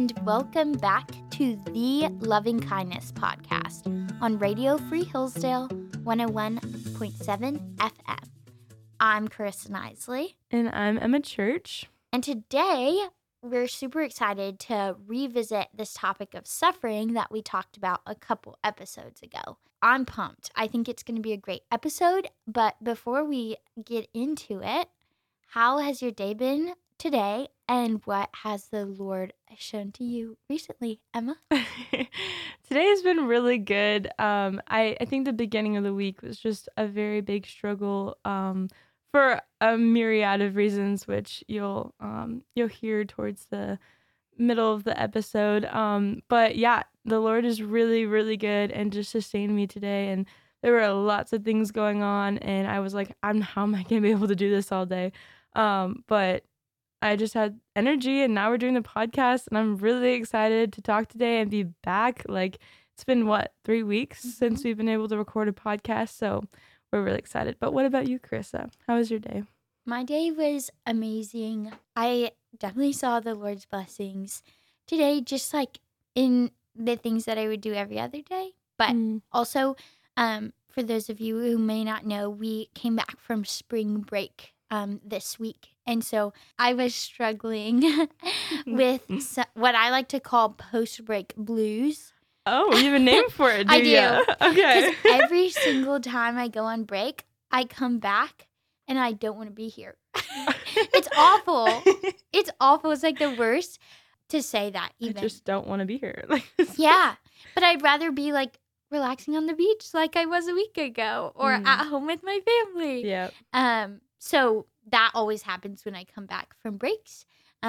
and welcome back to the Loving Kindness podcast on Radio Free Hillsdale 101.7 FM. I'm Carissa Knisley. And I'm Emma Church. And today, we're super excited to revisit this topic of suffering that we talked about a couple episodes ago. I'm pumped. I think it's going to be a great episode. But before we get into it, how has your day been today? And what has the Lord shown to you recently, Emma? Today has been really good. I think the beginning of the week was just a very big struggle for a myriad of reasons, which you'll hear towards the middle of the episode. But yeah, the Lord is really, really good and just sustained me today. And there were lots of things going on, and I was like, how am I gonna be able to do this all day? But I just had energy, and now we're doing the podcast, and I'm really excited to talk today and be back. Like, it's been 3 weeks since we've been able to record a podcast, so we're really excited. But what about you, Carissa? How was your day? My day was amazing. I definitely saw the Lord's blessings today, just like in the things that I would do every other day. But also, for those of you who may not know, we came back from spring break this week. And so I was struggling with what I like to call post-break blues. Oh, you have a name for it, do you? I do. Okay. Because every single time I go on break, I come back and I don't want to be here. It's awful. It's awful. It's like the worst to say that even. I just don't want to be here. Yeah. But I'd rather be like relaxing on the beach like I was a week ago or at home with my family. Yeah. So that always happens when I come back from breaks.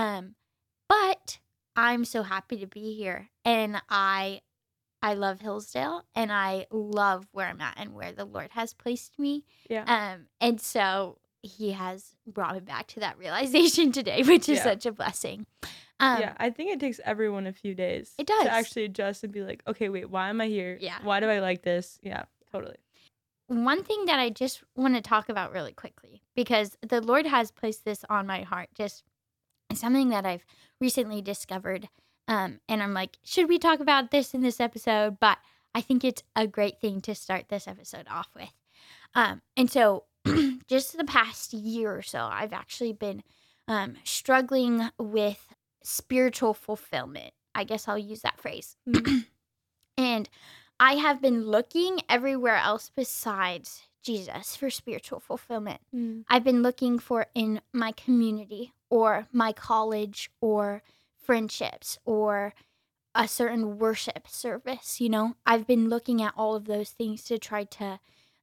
But I'm so happy to be here, and I love Hillsdale, and I love where I'm at and where the Lord has placed me. Yeah. And so he has brought me back to that realization today, which is such a blessing. Yeah, I think it takes everyone a few days. It does. To actually adjust and be like, okay, wait, why am I here? Yeah. Why do I like this? Yeah, totally. One thing that I just want to talk about really quickly, because the Lord has placed this on my heart, just something that I've recently discovered. And I'm like, should we talk about this in this episode? But I think it's a great thing to start this episode off with. And so just the past year or so, I've actually been struggling with spiritual fulfillment. I guess I'll use that phrase. And I have been looking everywhere else besides Jesus for spiritual fulfillment. I've been looking for in my community or my college or friendships or a certain worship service, I've been looking at all of those things to try to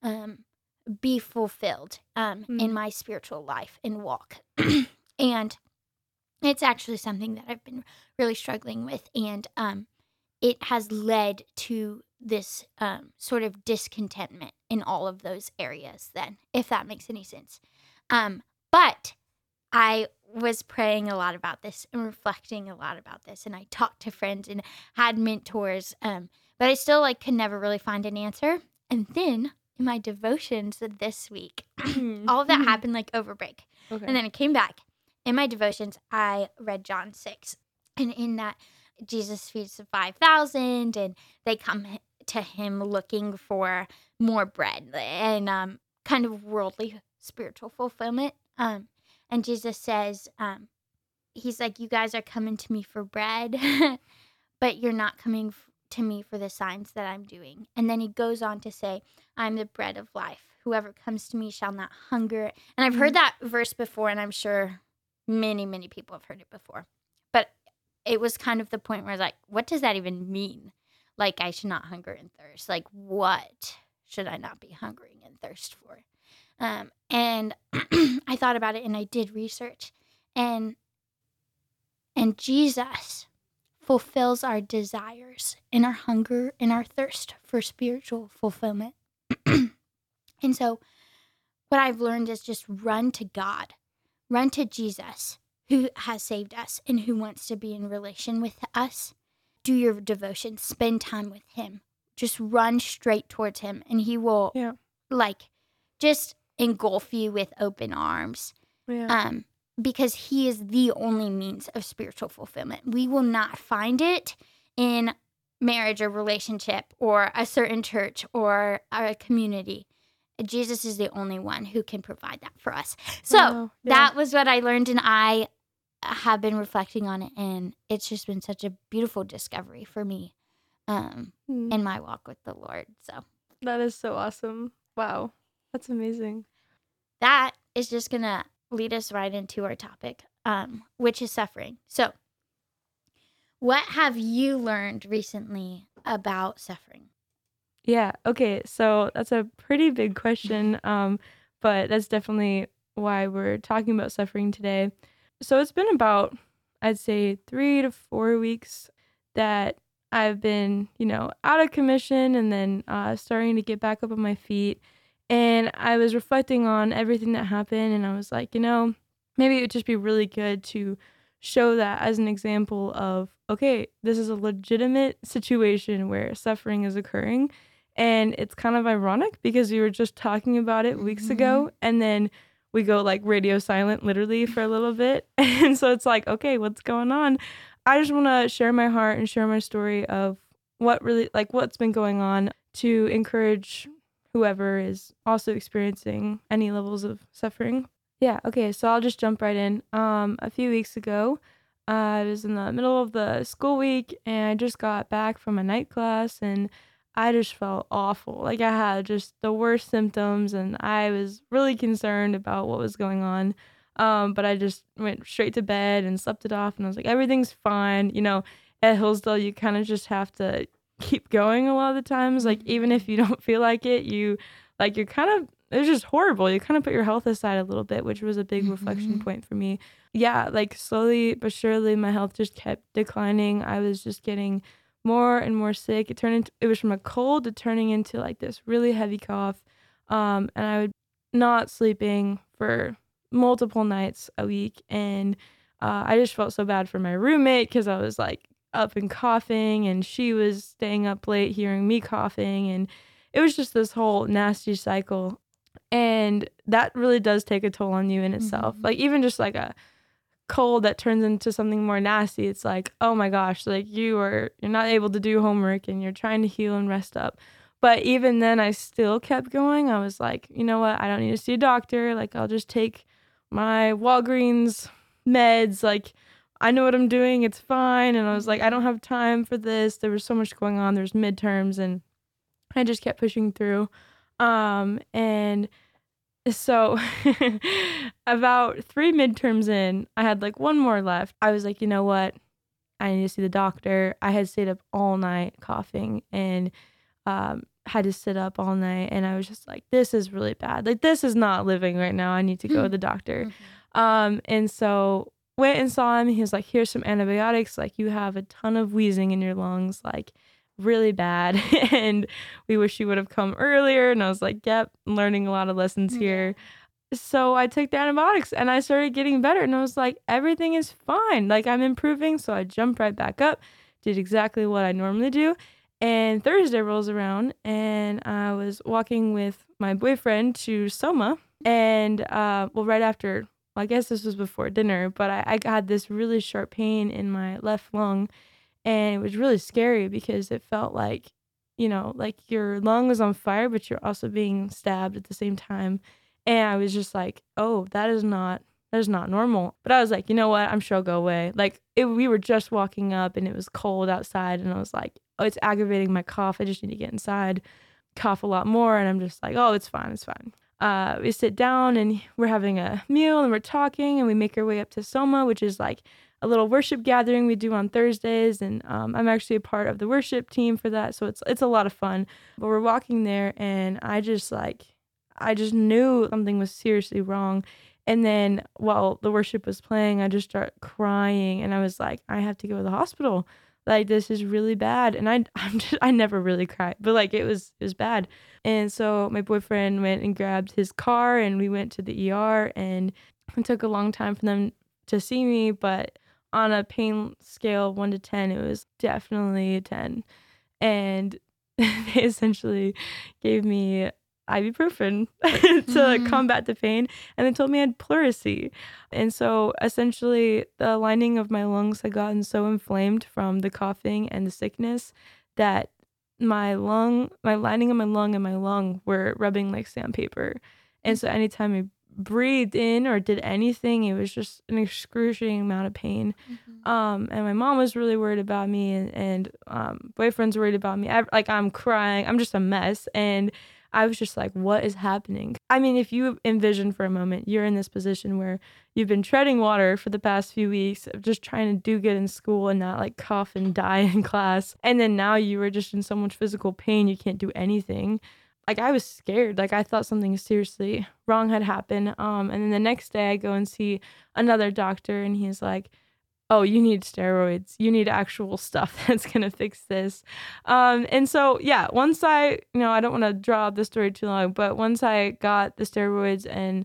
be fulfilled in my spiritual life and walk. And it's actually something that I've been really struggling with, and it has led to this sort of discontentment in all of those areas then, if that makes any sense. But I was praying a lot about this and reflecting a lot about this, and I talked to friends and had mentors, but I still could never really find an answer. And then in my devotions this week, all of that happened over break. Okay. And then I came back. In my devotions, I read John 6, and in that, Jesus feeds the 5,000, and they come to him looking for more bread and kind of worldly spiritual fulfillment. And Jesus says, he's like, you guys are coming to me for bread, but you're not coming to me for the signs that I'm doing. And then he goes on to say, I'm the bread of life. Whoever comes to me shall not hunger. And I've heard that verse before, and I'm sure many, many people have heard it before. But it was kind of the point where I was like, what does that even mean? I should not hunger and thirst. What should I not be hungering and thirst for? And I thought about it, and I did research. And Jesus fulfills our desires and our hunger and our thirst for spiritual fulfillment. And so what I've learned is just run to God. Run to Jesus, who has saved us and who wants to be in relation with us. Do your devotion. Spend time with him. Just run straight towards him, and he will just engulf you with open arms. Yeah. because he is the only means of spiritual fulfillment. We will not find it in marriage or relationship or a certain church or a community. Jesus is the only one who can provide that for us. So Wow. Yeah. that was what I learned, and I have been reflecting on it, and it's just been such a beautiful discovery for me in my walk with the Lord. So That is so awesome. Wow. That's amazing. that is just going to lead us right into our topic, which is suffering. So what have you learned recently about suffering? Yeah. Okay. So that's a pretty big question. But that's definitely why we're talking about suffering today. So it's been about, I'd say, 3 to 4 weeks that I've been, out of commission and then starting to get back up on my feet. And I was reflecting on everything that happened, and I was like, maybe it would just be really good to show that as an example of, okay, this is a legitimate situation where suffering is occurring. And it's kind of ironic because we were just talking about it weeks ago, and then we go like radio silent literally for a little bit. And so it's like, okay, what's going on? I just want to share my heart and share my story of what's been going on to encourage whoever is also experiencing any levels of suffering. Yeah, okay, so I'll just jump right in. A few weeks ago, I was in the middle of the school week and I just got back from a night class and I just felt awful. Like I had just the worst symptoms and I was really concerned about what was going on. But I just went straight to bed and slept it off and I was like, everything's fine. At Hillsdale, you kind of just have to keep going a lot of the times. Like even if you don't feel like it, you're kind of, it's just horrible. You kind of put your health aside a little bit, which was a big reflection point for me. Yeah, like slowly but surely my health just kept declining. I was just getting more and more sick. It was from a cold to turning into like this really heavy cough. And I would not sleeping for multiple nights a week. And I just felt so bad for my roommate because I was like up and coughing and she was staying up late hearing me coughing. And it was just this whole nasty cycle. And that really does take a toll on you in itself. Like even just like a cold that turns into something more nasty, it's like, oh my gosh, like you're not able to do homework and you're trying to heal and rest up. But even then I still kept going. I was like, you know what, I don't need to see a doctor. Like I'll just take my Walgreens meds. Like I know what I'm doing, it's fine. And I was like, I don't have time for this. There was so much going on. There's midterms and I just kept pushing through. And so about 3 midterms in, I had like one more left. I was like, you know what? I need to see the doctor. I had stayed up all night coughing and had to sit up all night. And I was just like, this is really bad. Like, this is not living right now. I need to go to the doctor. And so went and saw him. He was like, here's some antibiotics. Like, you have a ton of wheezing in your lungs. Like, really bad. And we wish you would have come earlier. And I was like, yep, learning a lot of lessons here. So I took the antibiotics and I started getting better. And I was like, everything is fine. Like I'm improving. So I jumped right back up, did exactly what I normally do. And Thursday rolls around and I was walking with my boyfriend to Soma. And right after, I guess this was before dinner, but I had this really sharp pain in my left lung. And it was really scary because it felt like, like your lung was on fire, but you're also being stabbed at the same time. And I was just like, oh, that is not normal. But I was like, you know what? I'm sure I'll go away. Like we were just walking up and it was cold outside. And I was like, oh, it's aggravating my cough. I just need to get inside, cough a lot more. And I'm just like, oh, it's fine. It's fine. We sit down and we're having a meal and we're talking and we make our way up to Soma, which is like a little worship gathering we do on Thursdays. And I'm actually a part of the worship team for that. So it's a lot of fun. But we're walking there and I just knew something was seriously wrong. And then while the worship was playing, I just started crying and I was like, I have to go to the hospital. Like this is really bad. And I never really cried, but like it was bad. And so my boyfriend went and grabbed his car and we went to the ER and it took a long time for them to see me, but on a pain scale of 1 to 10, it was definitely a 10. And they essentially gave me ibuprofen to combat the pain, and they told me I had pleurisy. And so essentially the lining of my lungs had gotten so inflamed from the coughing and the sickness that my lining of my lung and my lung were rubbing like sandpaper. And so anytime I breathed in or did anything, it was just an excruciating amount of pain. And my mom was really worried about me, and boyfriend's worried about me. I'm crying. I'm just a mess. And I was just like, what is happening? I mean, if you envision for a moment, you're in this position where you've been treading water for the past few weeks of just trying to do good in school and not like cough and die in class. And then now you were just in so much physical pain, you can't do anything. Like, I was scared. Like, I thought something seriously wrong had happened. And then the next day I go and see another doctor, and he's like, oh, you need steroids. You need actual stuff that's going to fix this. And so, yeah, once I don't want to draw out the story too long, but once I got the steroids and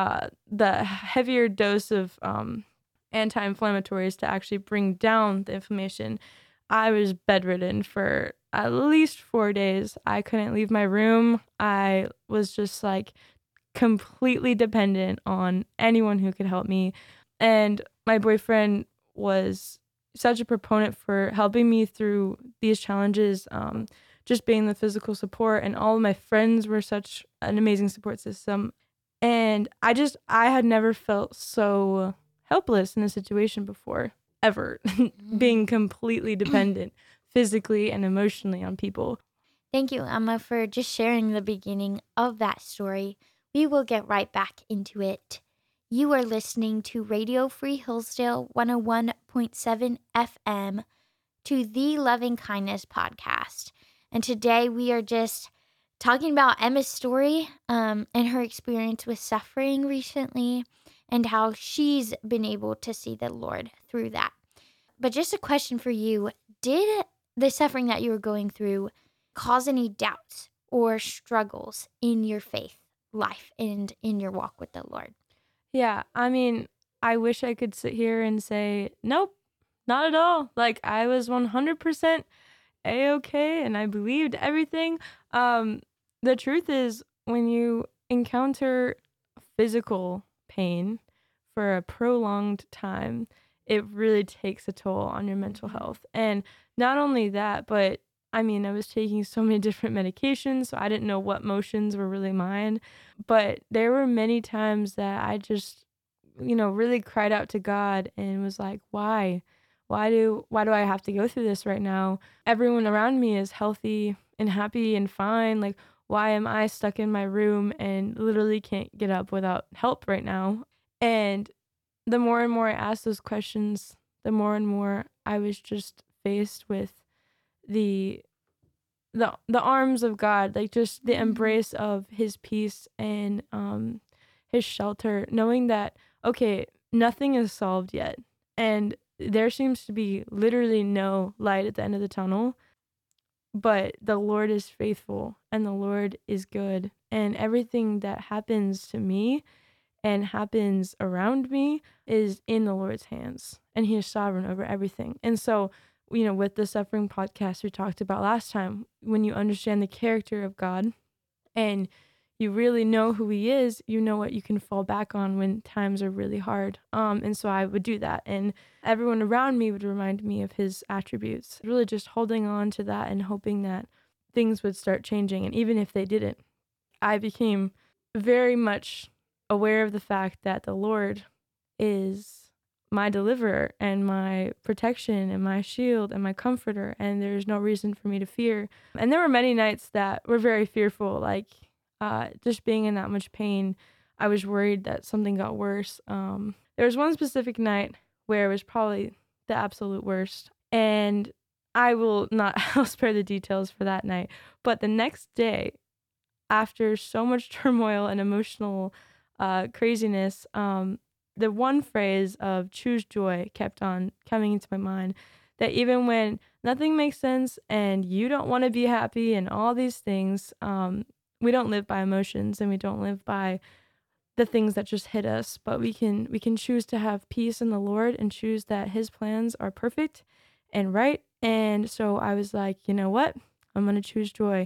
the heavier dose of anti-inflammatories to actually bring down the inflammation, I was bedridden for at least 4 days. I couldn't leave my room. I was just like completely dependent on anyone who could help me. And my boyfriend was such a proponent for helping me through these challenges, just being the physical support, and all of my friends were such an amazing support system. And I had never felt so helpless in a situation before, ever, being completely dependent physically and emotionally on people. Thank you, Emma, for just sharing the beginning of that story. We will get right back into it. You are listening to Radio Free Hillsdale 101.7 FM, to the Loving Kindness podcast. And today we are just talking about Emma's story and her experience with suffering recently, and how she's been able to see the Lord through that. But just a question for you. Did the suffering that you were going through cause any doubts or struggles in your faith life and in your walk with the Lord? Yeah, I mean, I wish I could sit here and say, nope, not at all. Like, I was 100% A-okay, and I believed everything. The truth is, when you encounter physical pain for a prolonged time, it really takes a toll on your mental health. And not only that, but I mean, I was taking so many different medications, so I didn't know what motions were really mine. But there were many times that I just, really cried out to God and was like, why? Why do I have to go through this right now? Everyone around me is healthy and happy and fine. Like, why am I stuck in my room and literally can't get up without help right now? And the more and more I asked those questions, the more and more I was just faced with the the arms of God, like just the embrace of his peace and his shelter, knowing that, okay, nothing is solved yet, and there seems to be literally no light at the end of the tunnel, but the Lord is faithful and the Lord is good, and everything that happens to me and happens around me is in the Lord's hands, and he is sovereign over everything. And so, with the suffering podcast we talked about last time, when you understand the character of God and you really know who he is, you know what you can fall back on when times are really hard. And so I would do that, and everyone around me would remind me of his attributes, really just holding on to that and hoping that things would start changing. And even if they didn't, I became very much aware of the fact that the Lord is my deliverer and my protection and my shield and my comforter, and there's no reason for me to fear. And there were many nights that were very fearful, like just being in that much pain. I was worried that something got worse. There was one specific night where it was probably the absolute worst, and I will not I'll spare the details for that night. But the next day, after so much turmoil and emotional craziness, the one phrase of choose joy kept on coming into my mind, that even when nothing makes sense and you don't want to be happy and all these things, we don't live by emotions and we don't live by the things that just hit us, but we can choose to have peace in the Lord and choose that his plans are perfect and right. And so I was like, you know what? I'm going to choose joy.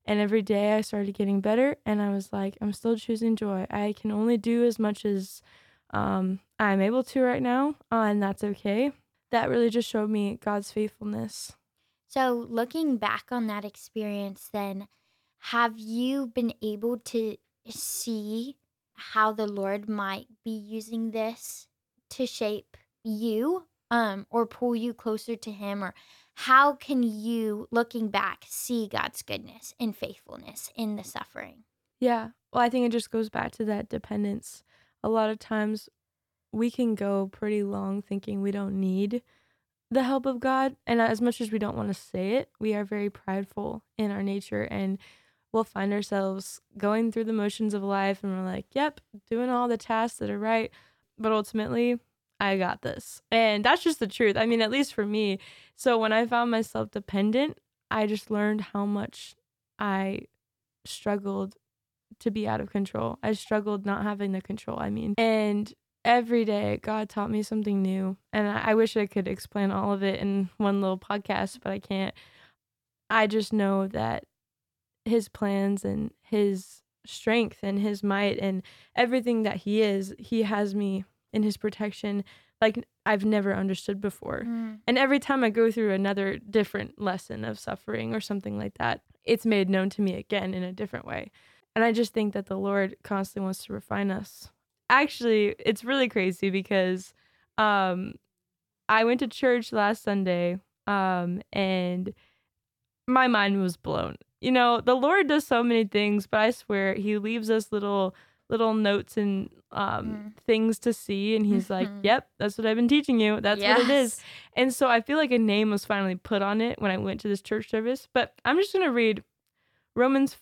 And every day I started getting better, and I was like, I'm still choosing joy. I can only do as much as I'm able to right now, and that's okay. That really just showed me God's faithfulness. So, looking back on that experience, then, have you been able to see how the Lord might be using this to shape you, or pull you closer to Him? Or how can you, looking back, see God's goodness and faithfulness in the suffering? Yeah. Well, I think it just goes back to that dependence. A lot of times we can go pretty long thinking we don't need the help of God. And as much as we don't want to say it, we are very prideful in our nature, and we'll find ourselves going through the motions of life and we're like, yep, doing all the tasks that are right. But ultimately, I got this. And that's just the truth. I mean, at least for me. So when I found myself dependent, I just learned how much I struggled to be out of control. I struggled not having the control, I mean. And every day, God taught me something new. And I wish I could explain all of it in one little podcast, but I can't. I just know that His plans and His strength and His might and everything that He is, He has me in His protection like I've never understood before. Mm. And every time I go through another different lesson of suffering or something like that, it's made known to me again in a different way. And I just think that the Lord constantly wants to refine us. Actually, it's really crazy because um I went to church last Sunday, and my mind was blown. You know, the Lord does so many things, but I swear He leaves us little notes and Mm. things to see, and He's like, Mhm. "Yep, that's what I've been teaching you. That's what it is." Yes. And so I feel like a name was finally put on it when I went to this church service. But I'm just gonna read Romans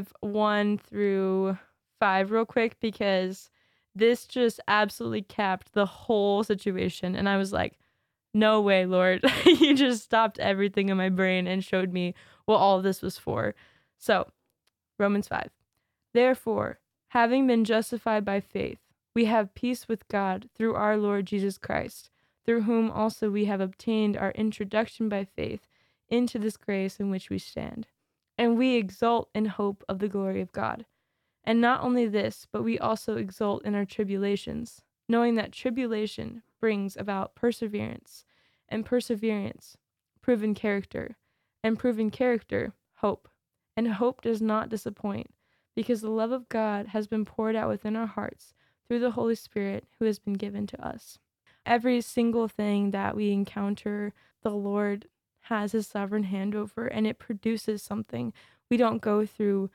5:1 through 5 real quick because this just absolutely capped the whole situation, and I was like, no way, Lord. You just stopped everything in my brain and showed me what all of this was for. So, Romans 5. Therefore, having been justified by faith, we have peace with God through our Lord Jesus Christ, through whom also we have obtained our introduction by faith into this grace in which we stand. And we exult in hope of the glory of God. And not only this, but we also exult in our tribulations, knowing that tribulation brings about perseverance, and perseverance, proven character, and proven character, hope. And hope does not disappoint, because the love of God has been poured out within our hearts through the Holy Spirit who has been given to us. Every single thing that we encounter, the Lord has His sovereign hand over, and it produces something. We don't go through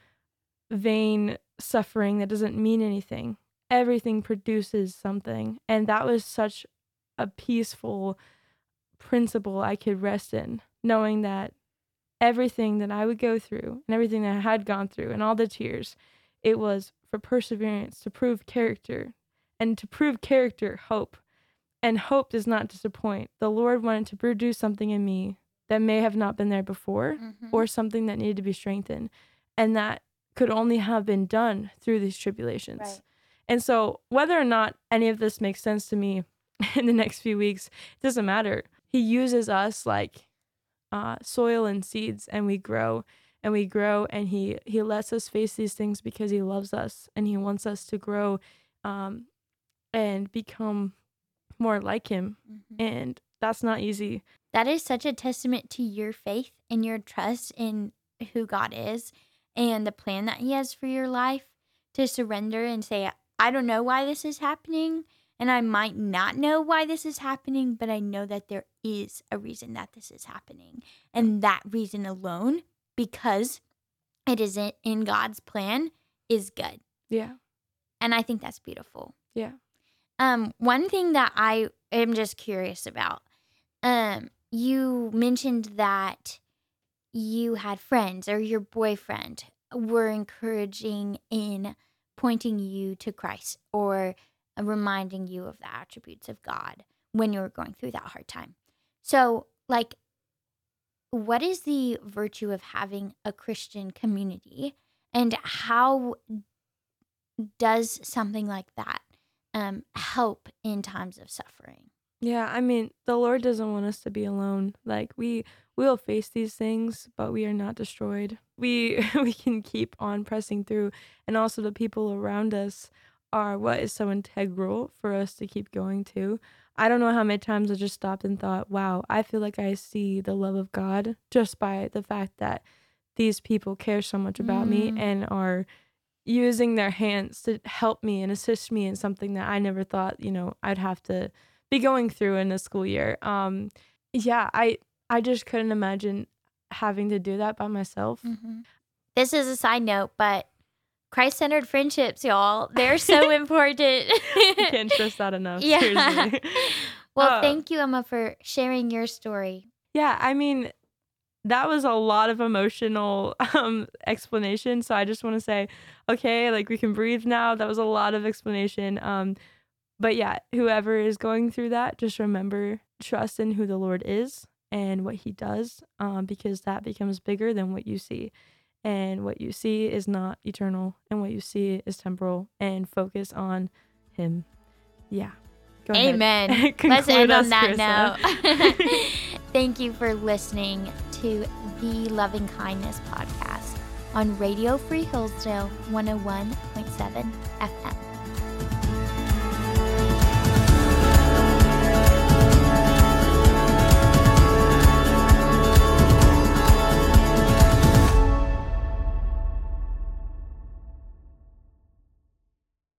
vain suffering that doesn't mean anything. Everything produces something. And that was such a peaceful principle I could rest in, knowing that everything that I would go through and everything that I had gone through and all the tears, it was for perseverance, to prove character, and to prove character, hope. And hope does not disappoint. The Lord wanted to produce something in me that may have not been there before, Mhm. or something that needed to be strengthened. And that could only have been done through these tribulations. Right. And so, whether or not any of this makes sense to me in the next few weeks, it doesn't matter. He uses us like soil and seeds, and we grow and we grow, and he lets us face these things because He loves us and He wants us to grow um, and become more like Him. Mhm. And that's not easy. That is such a testament to your faith and your trust in who God is and the plan that He has for your life, to surrender and say, I don't know why this is happening, and I might not know why this is happening, but I know that there is a reason that this is happening. And that reason alone, because it is in God's plan, is good. Yeah. And I think that's beautiful. Yeah. One thing that I am just curious about, you mentioned that you had friends or your boyfriend were encouraging in pointing you to Christ, or reminding you of the attributes of God when you were going through that hard time. So, like, what is the virtue of having a Christian community, and how does something like that help in times of suffering? Yeah, I mean, the Lord doesn't want us to be alone. Like we will face these things, but we are not destroyed. we we can keep on pressing through, and also the people around us are what is so integral for us to keep going to. I don't know how many times I just stopped and thought, wow, I feel like I see the love of God just by the fact that these people care so much about me Mm, and are using their hands to help me and assist me in something that I never thought, I'd have to be going through in the school year. Yeah, I just couldn't imagine having to do that by myself. mhm. This is a side note, but Christ-centered friendships, y'all, they're so important. I can't stress that enough, Yeah. seriously. Well, Uh, thank you, Emma, for sharing your story. yeah, I mean, that was a lot of emotional explanation. So I just want to say, okay, like we can breathe now. That was a lot of explanation. But yeah, whoever is going through that, just remember trust in who the Lord is and what he does, because that becomes bigger than what you see. And what you see is not eternal, and what you see is temporal, and focus on him. Yeah. Go ahead. Amen. Let's Conclude end on us, that Carissa. note. Thank you for listening to the Loving Kindness podcast on Radio Free Hillsdale 101.7 FM.